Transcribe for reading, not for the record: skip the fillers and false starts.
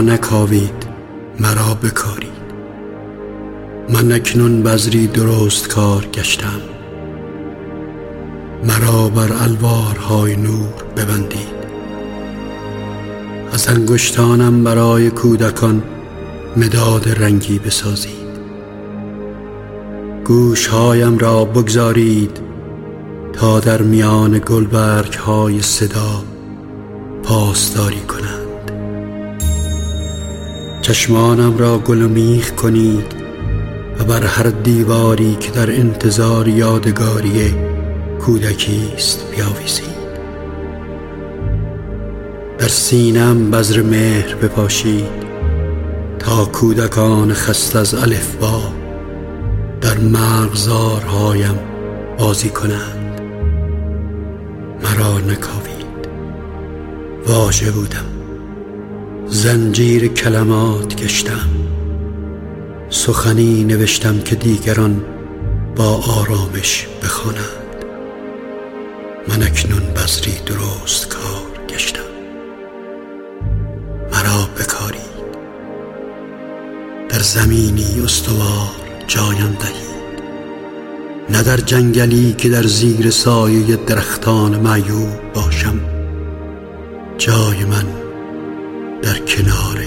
نکاوید مرا بکارید. من اکنون بذری درست کار گشتم، مرا بر الوارهای نور ببندید. از انگشتانم برای کودکان مداد رنگی بسازید. گوشهایم را بگذارید تا در میان گلبرگ‌های صدا پاسداری کنند. چشمانم را گل و میخ کنید و بر هر دیواری که در انتظار یادگاری کودکی است بیاویزید. در سینم بذر مهر بپاشید تا کودکان خسته از الفبا در مرغزارهایم بازی کنند. مرا نکاوید، واژه بودم، زنجیر کلمات گشتم، سخنی نوشتم که دیگران با آرامش بخوانند. من اکنون بذری درست کار گشتم، مرا بکارید. در زمینی استوار جایم دهید، نه در جنگلی که در زیر سایه درختان معیوب باشم. جای من در کنار